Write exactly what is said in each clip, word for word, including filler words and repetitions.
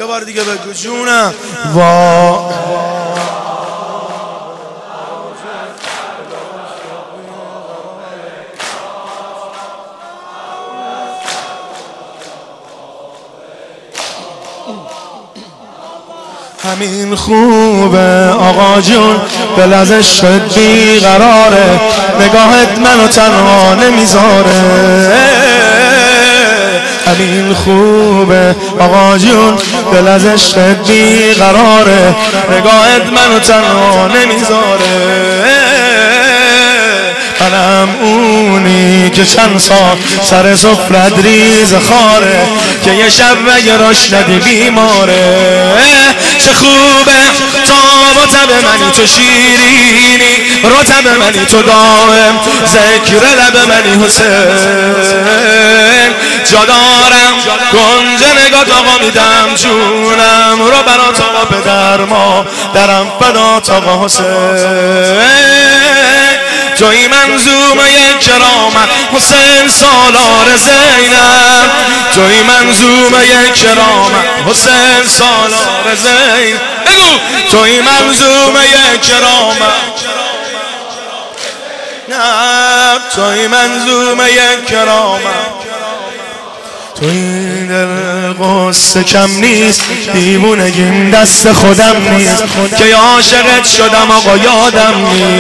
یه بار دیگه بگو جونم. وا همین خوبه آقا جون، دل ازش شد بیقراره، نگاهت منو تنها نمیذاره. همین خوبه آقا جون، دل ازش شد بیقراره، نگاهت منو تنها نمیذاره. منم اونی که چند سال سر سفرت ریز خاره، که یه شب مگراش ندی بیماره. چه خوبه تاب و تب منی تو شیرینی، رتب منی تو دائم، ذکر لب منی حسین. جا دارم گنج نگات آقا میدم جونم رو برات آقا پدر ما درم فدات آقا حسین. توی منظومه کرامت حسین سالار زینب، توی منظومه کرامت حسین سالار زینب. بگو توی منظومه کرامت، نه توی منظومه کرامت. تو این دل قصه کم نیست، دیوونگیم دست خودم نیست، که عاشقت شدم آقا یادم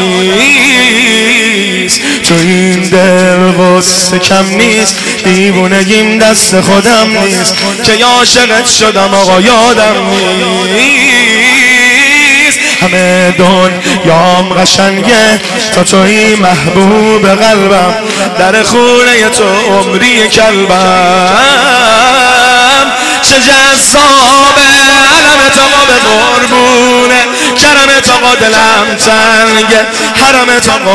نیست. تو این دل قصه کم نیست، دیوونگیم دست خودم نیست، که عاشقت شدم آقا یادم نیست. همه دنیام قشنگه تا توی محبوب قلبم، در خونه تو عمری کلبم. چه جذابه علمت آقا به قربونه، کرمت آقا دلم تنگه، حرمت آقا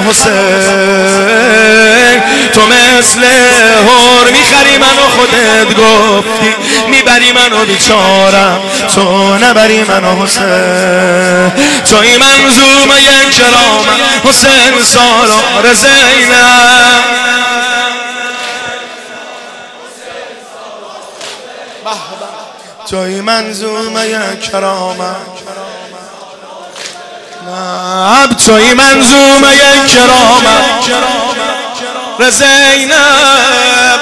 حسین. تو مثل هور میخری منو خودت گفتی، میبری منو بیچارم تو نبری منو حسین. توی منظومه کرامت حسین سالار زینب، توی منظومه کرامت، نه توی منظومه کرامت زینب.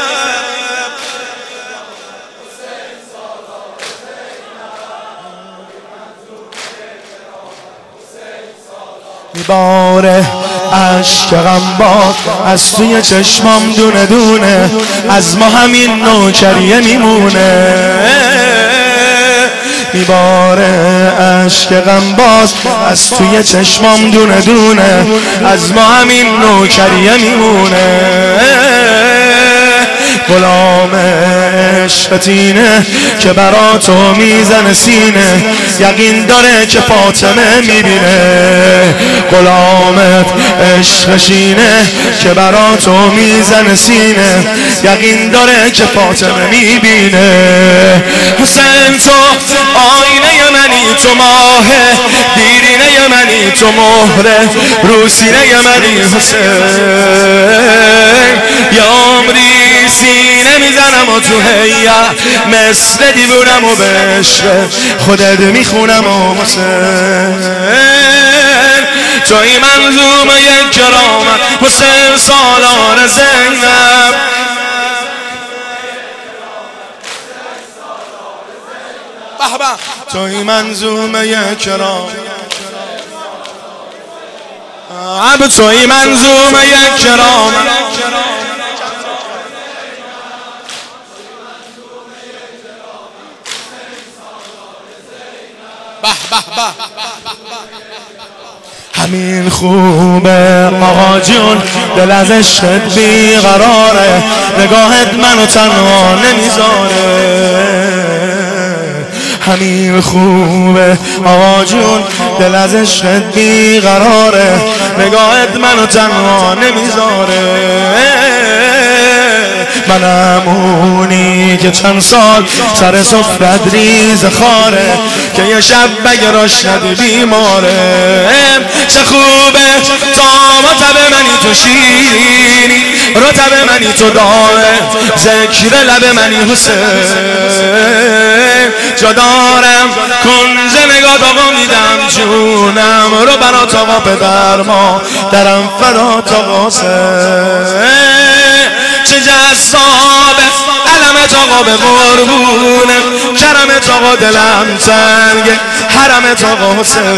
میباره عشق غمبار از توی چشمام دونه دونه، از ما همین نوکریه میمونه. میباره عشق غمباز از توی چشمام دونه دونه، از ما همین نوکریه میمونه. غلام عشقتینه که برا تو میزنه سینه، یقین داره که فاطمه میبینه. غلامت عشقشینه که برا تو میزنه سینه، یقین داره که فاطمه میبینه. حسین تو آینه منی، تو ماه دیرینه منی، تو مهره روسینه منی حسین. یا عمری سینه میزنم و تو هیئت مثل دیوونم و به عشق خودت میخونم و حسین. توی منظومه کرامت حسین سالار زینب، توی منظومه کرامت، توی منظومه کرامت. همین خوبه آقا جون، دل ازش شد بیقراره، نگاهت منو تنها نمیذاره. همین خوبه آقا جون، دل ازش شد بیقراره، نگاهت منو تنها نمیذاره. منم اونی که چند سال سر سفرت ریز خاره، که یه شب بگراش ندی بیماره. چه خوبه تاب و تب منی تو شیرینی، رتب منی تو دائم، ذکر لب منی حسین. جا دارم جونم رو برات آقا پدر ما درم فدات آقا حسین. چه جذابه علمت آقا به قربونه، کرمت آقا دلم تنگه، حرمت آقا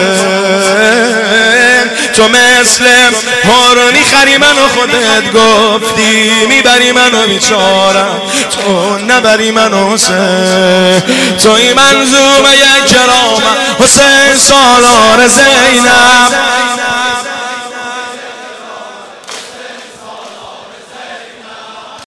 حسین. تو مثل مار میخری منو خودت گفتی، میبری منو بیچارم تو نبری منو حسین. توی منظومه یک کرامم حسین سالار زینب.